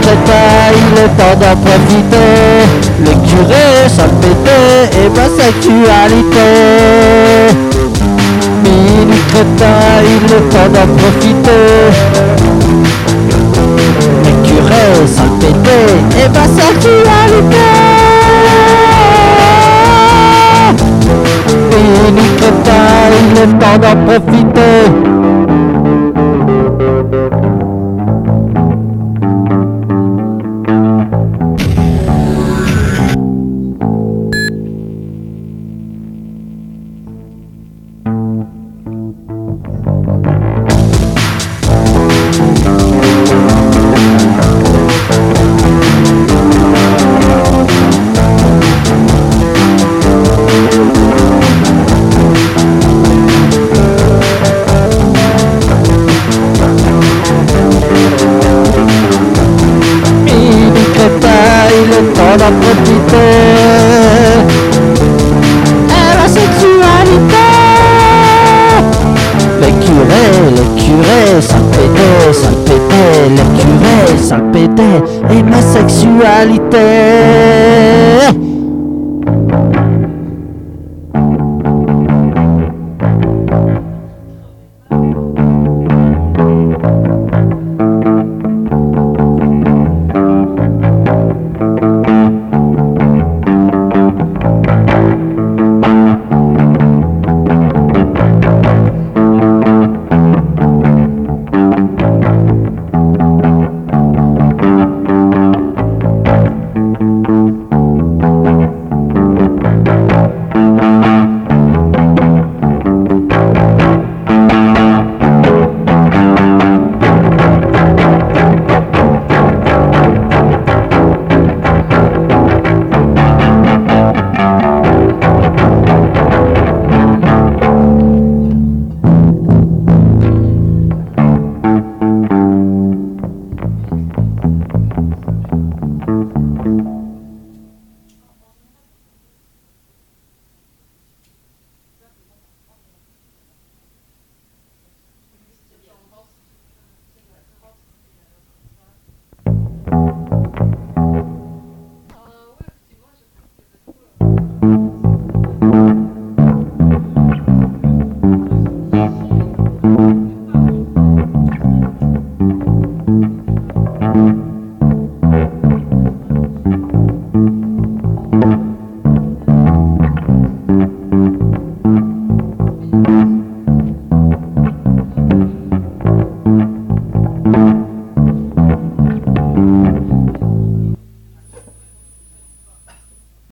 crétin, il est temps d'en profiter. Le curé salpêté et ma sexualité. Mini crétin, il est temps d'en profiter. Le curé salpêté et ma sexualité. Mini crétin, il est temps d'en profiter. D'en profiter. Et la sexualité. Le curé, ça le pétait, le curé, ça le pétait. Et ma sexualité.